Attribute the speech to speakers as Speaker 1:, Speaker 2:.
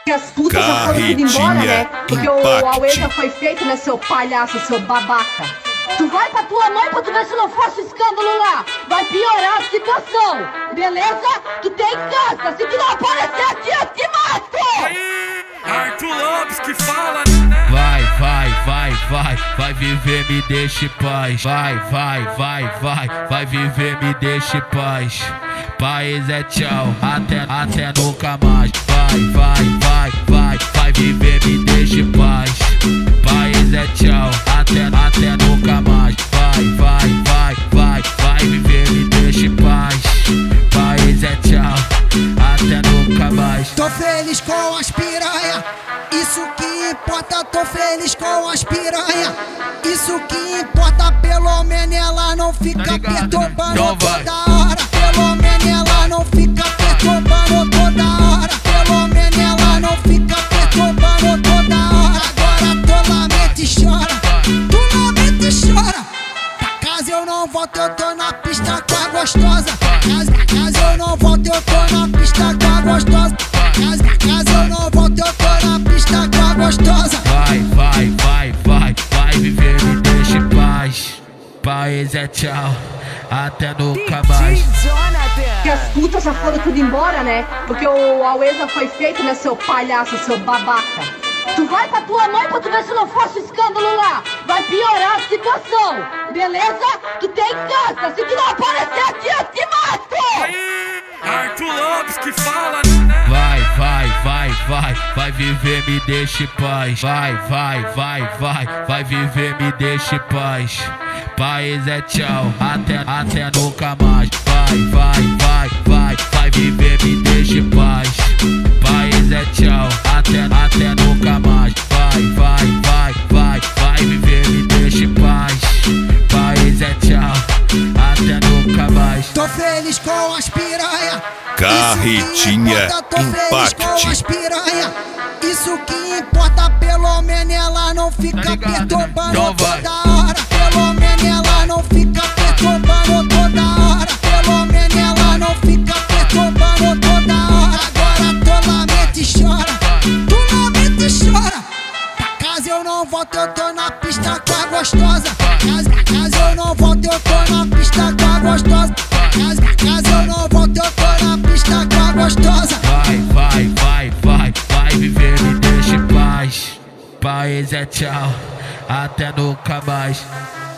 Speaker 1: Que as putas já foram tudo embora, né? Porque o Aue já foi feito, né, seu palhaço, seu babaca. Tu vai pra tua mãe pra tu ver se não fosse escândalo lá. Vai piorar a situação, beleza? Tu tem casa, se tu não aparecer aqui, eu te mato!
Speaker 2: Arthur Lopes que fala,
Speaker 3: Vai viver, me deixe em paz. Vai viver, me deixe em paz. Paz é tchau, até nunca mais. Vai viver, me deixe em paz. Paz é tchau, até nunca mais. Vai viver, me deixe em paz. Paz é tchau, até nunca mais.
Speaker 4: Tô feliz com as piranha, isso que importa. Tô feliz com as piranha, isso que importa. Pelo menos ela não fica perturbando toda hora. Pelo menos ela não fica perturbando toda hora. Pelo menos ela não fica perturbando toda hora. Agora tu lamenta e chora, tu lamenta e chora. Pra casa eu não volto, eu tô na pista com a gostosa. Pra casa eu não volto, eu tô na pista com a gostosa. Pra casa eu não volto, eu tô na pista com a gostosa.
Speaker 3: Vai viver, me deixe em paz. Paz é tchau, até nunca mais.
Speaker 1: Que as putas já foram tudo embora, né? Porque o Aue já foi feito, né, seu palhaço, seu babaca. Tu vai pra tua mãe pra tu ver se não fosse escândalo lá. Vai piorar a situação, beleza? Tu tem casa, se tu não aparecer aqui, eu te mato!
Speaker 2: Arthur Lopes que fala,
Speaker 3: Vai viver, me deixe em paz. Vai viver, me deixe em paz. Paz é tchau, até nunca mais. Vai viver, me deixe em paz. Paz é tchau, até nunca mais. Vai viver, me deixe em paz. Paz é tchau, até nunca mais.
Speaker 4: Tô feliz com as piranha,
Speaker 5: Carretinha
Speaker 4: tô feliz com as piranha, isso que importa. Pelo menos ela não fica perturbando toda hora. Pelo menos ela não fica perturbando toda hora. Pelo menos ela não fica perturbando toda hora. Agora tu lamenta e chora, tu lamenta e chora. Pra casa eu não volto, eu tô na pista com a gostosa. Pra casa eu não volto, eu tô na pista com a gostosa. Pra casa eu não volto, eu tô na pista com a gostosa.
Speaker 3: Vai viver, me deixe em paz. Paz é tchau, até nunca mais.